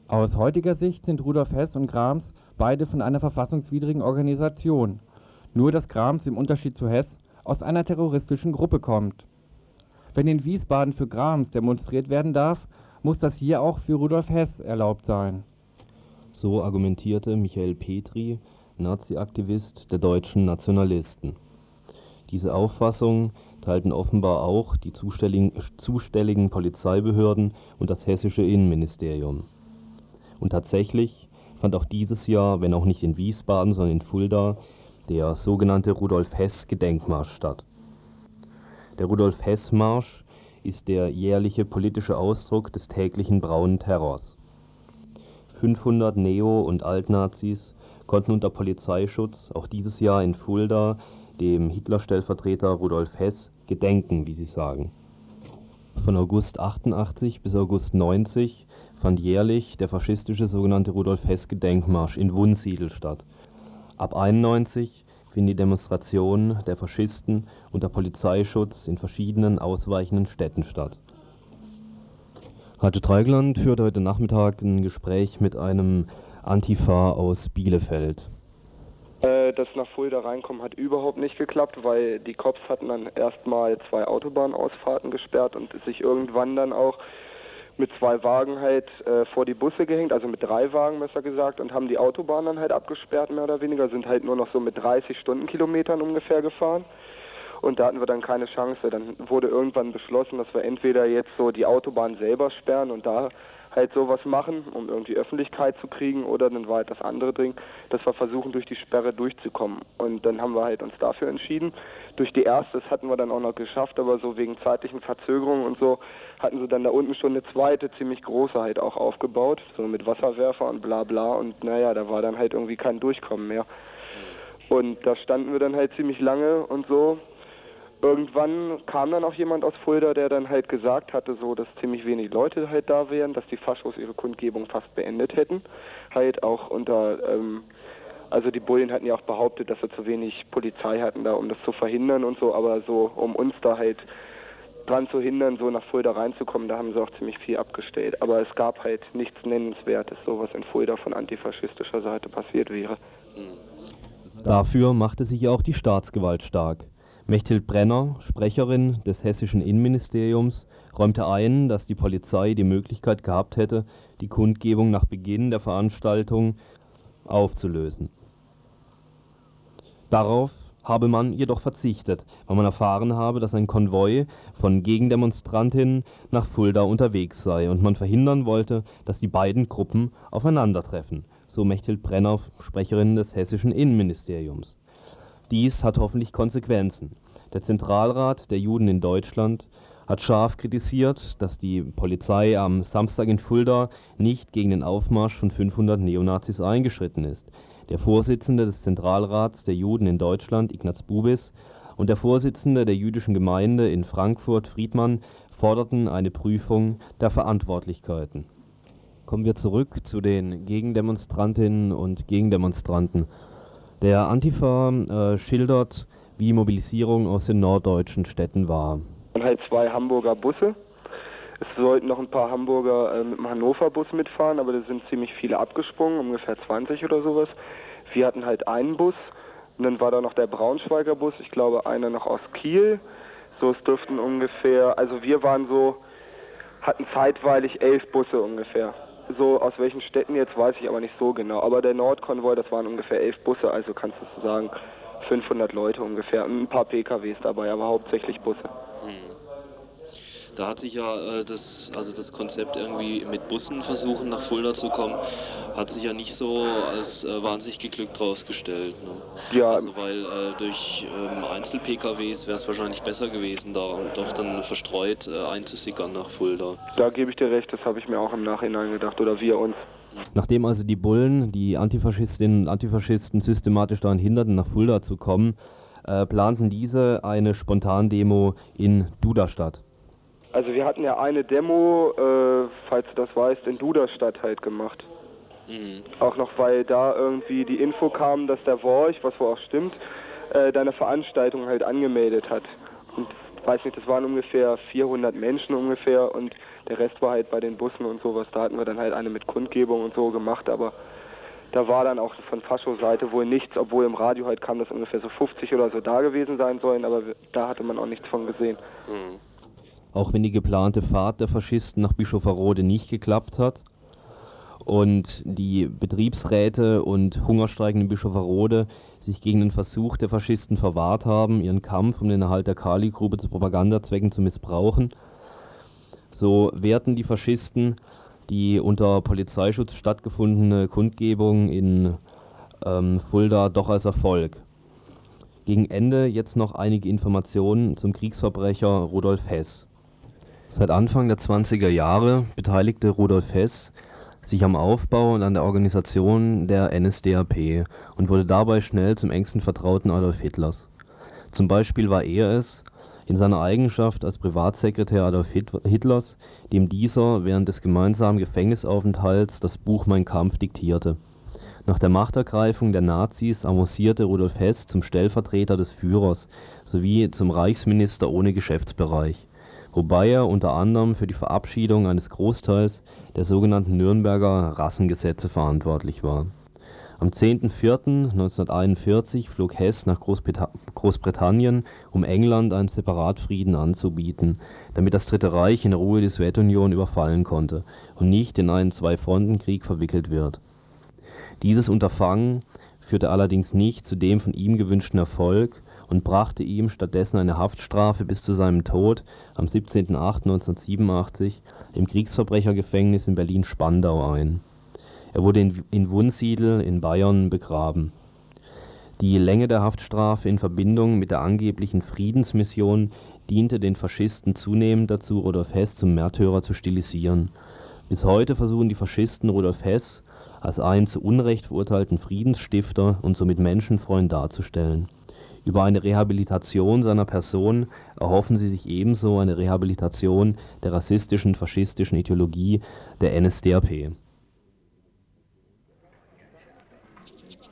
Aus heutiger Sicht sind Rudolf Hess und Grams beide von einer verfassungswidrigen Organisation. Nur dass Grams im Unterschied zu Hess aus einer terroristischen Gruppe kommt. Wenn in Wiesbaden für Grams demonstriert werden darf, muss das hier auch für Rudolf Hess erlaubt sein. So argumentierte Michael Petri, Nazi-Aktivist der Deutschen Nationalisten. Diese Auffassung teilten offenbar auch die zuständigen Polizeibehörden und das hessische Innenministerium. Und tatsächlich fand auch dieses Jahr, wenn auch nicht in Wiesbaden, sondern in Fulda, der sogenannte Rudolf-Hess-Gedenkmarsch statt. Der Rudolf-Hess-Marsch ist der jährliche politische Ausdruck des täglichen braunen Terrors. 500 Neo- und Altnazis konnten unter Polizeischutz auch dieses Jahr in Fulda dem Hitler-Stellvertreter Rudolf Hess gedenken, wie sie sagen. Von August 88 bis August 90 fand jährlich der faschistische sogenannte Rudolf-Hess-Gedenkmarsch in Wunsiedel statt. Ab 91 finden die Demonstrationen der Faschisten unter Polizeischutz in verschiedenen ausweichenden Städten statt. Radio Dreigland führt heute Nachmittag ein Gespräch mit einem Antifa aus Bielefeld. Das nach Fulda reinkommen hat überhaupt nicht geklappt, weil die Cops hatten dann erstmal 2 Autobahnausfahrten gesperrt und sich irgendwann dann auch mit 2 Wagen halt vor die Busse gehängt, also mit 3 Wagen besser gesagt, und haben die Autobahn dann halt abgesperrt, mehr oder weniger, sind halt nur noch so mit 30 Stundenkilometern ungefähr gefahren. Und da hatten wir dann keine Chance. Dann wurde irgendwann beschlossen, dass wir entweder jetzt so die Autobahn selber sperren und da halt sowas machen, um irgendwie Öffentlichkeit zu kriegen, oder dann war halt das andere Ding, dass wir versuchen, durch die Sperre durchzukommen. Und dann haben wir halt uns dafür entschieden. Durch die erste, das hatten wir dann auch noch geschafft, aber so wegen zeitlichen Verzögerungen und so, hatten sie dann da unten schon eine zweite, ziemlich große halt auch aufgebaut, so mit Wasserwerfer und bla bla, und naja, da war dann halt irgendwie kein Durchkommen mehr. Und da standen wir dann halt ziemlich lange und so. Irgendwann kam dann auch jemand aus Fulda, der dann halt gesagt hatte, so, dass ziemlich wenig Leute halt da wären, dass die Faschos ihre Kundgebung fast beendet hätten. Halt auch unter, also die Bullen hatten ja auch behauptet, dass sie zu wenig Polizei hatten da, um das zu verhindern und so, aber so, um uns da halt dran zu hindern, so nach Fulda reinzukommen, da haben sie auch ziemlich viel abgestellt. Aber es gab halt nichts Nennenswertes, so was in Fulda von antifaschistischer Seite passiert wäre. Dafür machte sich auch die Staatsgewalt stark. Mechthild Brenner, Sprecherin des hessischen Innenministeriums, räumte ein, dass die Polizei die Möglichkeit gehabt hätte, die Kundgebung nach Beginn der Veranstaltung aufzulösen. Darauf habe man jedoch verzichtet, weil man erfahren habe, dass ein Konvoi von Gegendemonstrantinnen nach Fulda unterwegs sei und man verhindern wollte, dass die beiden Gruppen aufeinandertreffen, so Mechthild Brenner, Sprecherin des hessischen Innenministeriums. Dies hat hoffentlich Konsequenzen. Der Zentralrat der Juden in Deutschland hat scharf kritisiert, dass die Polizei am Samstag in Fulda nicht gegen den Aufmarsch von 500 Neonazis eingeschritten ist. Der Vorsitzende des Zentralrats der Juden in Deutschland, Ignaz Bubis, und der Vorsitzende der jüdischen Gemeinde in Frankfurt, Friedmann, forderten eine Prüfung der Verantwortlichkeiten. Kommen wir zurück zu den Gegendemonstrantinnen und Gegendemonstranten. Der Antifa schildert, wie Mobilisierung aus den norddeutschen Städten war. Dann halt 2 Hamburger Busse. Es sollten noch ein paar Hamburger mit dem Hannover-Bus mitfahren, aber da sind ziemlich viele abgesprungen, ungefähr 20 oder sowas. Wir hatten halt einen Bus und dann war da noch der Braunschweiger Bus, ich glaube einer noch aus Kiel. So, es dürften ungefähr, also wir waren so, hatten zeitweilig 11 Busse ungefähr. So, aus welchen Städten jetzt, weiß ich aber nicht so genau. Aber der Nordkonvoi, das waren ungefähr 11 Busse, also kannst du sagen 500 Leute ungefähr. Ein paar PKWs dabei, aber hauptsächlich Busse. Da hat sich ja das Konzept irgendwie mit Bussen versuchen nach Fulda zu kommen, hat sich ja nicht so als wahnsinnig geglückt rausgestellt. Ne? Ja. Also weil durch Einzel-PKWs wäre es wahrscheinlich besser gewesen, da doch dann verstreut einzusickern nach Fulda. Da gebe ich dir recht, das habe ich mir auch im Nachhinein gedacht, oder wir uns. Nachdem also die Bullen die Antifaschistinnen und Antifaschisten systematisch daran hinderten, nach Fulda zu kommen, planten diese eine Spontandemo in Duderstadt. Also wir hatten ja eine Demo, falls du das weißt, in Duderstadt halt gemacht. Auch noch, weil da irgendwie die Info kam, dass der Worch, was wohl auch stimmt, da eine Veranstaltung halt angemeldet hat. Und weiß nicht, das waren ungefähr 400 Menschen ungefähr und der Rest war halt bei den Bussen und sowas. Da hatten wir dann halt eine mit Kundgebung und so gemacht, aber da war dann auch von Fascho-Seite wohl nichts, obwohl im Radio halt kam, dass ungefähr so 50 oder so da gewesen sein sollen, aber da hatte man auch nichts von gesehen. Auch wenn die geplante Fahrt der Faschisten nach Bischofferode nicht geklappt hat und die Betriebsräte und Hungerstreikenden Bischofferode sich gegen den Versuch der Faschisten verwahrt haben, ihren Kampf um den Erhalt der Kali-Grube zu Propagandazwecken zu missbrauchen, so wehrten die Faschisten die unter Polizeischutz stattgefundene Kundgebung in Fulda doch als Erfolg. Gegen Ende jetzt noch einige Informationen zum Kriegsverbrecher Rudolf Heß. Seit Anfang der 20er Jahre beteiligte Rudolf Heß sich am Aufbau und an der Organisation der NSDAP und wurde dabei schnell zum engsten Vertrauten Adolf Hitlers. Zum Beispiel war er es, in seiner Eigenschaft als Privatsekretär Adolf Hitlers, dem dieser während des gemeinsamen Gefängnisaufenthalts das Buch Mein Kampf diktierte. Nach der Machtergreifung der Nazis avancierte Rudolf Heß zum Stellvertreter des Führers sowie zum Reichsminister ohne Geschäftsbereich, wobei er unter anderem für die Verabschiedung eines Großteils der sogenannten Nürnberger Rassengesetze verantwortlich war. Am 10.04.1941 flog Heß nach Großbritannien, um England einen Separatfrieden anzubieten, damit das Dritte Reich in Ruhe die Sowjetunion überfallen konnte und nicht in einen Zwei-Fronten-Krieg verwickelt wird. Dieses Unterfangen führte allerdings nicht zu dem von ihm gewünschten Erfolg und brachte ihm stattdessen eine Haftstrafe bis zu seinem Tod am 17.08.1987 im Kriegsverbrechergefängnis in Berlin-Spandau ein. Er wurde in Wunsiedel in Bayern begraben. Die Länge der Haftstrafe in Verbindung mit der angeblichen Friedensmission diente den Faschisten zunehmend dazu, Rudolf Heß zum Märtyrer zu stilisieren. Bis heute versuchen die Faschisten Rudolf Heß als einen zu Unrecht verurteilten Friedensstifter und somit Menschenfreund darzustellen. Über eine Rehabilitation seiner Person erhoffen sie sich ebenso eine Rehabilitation der rassistischen, faschistischen Ideologie der NSDAP.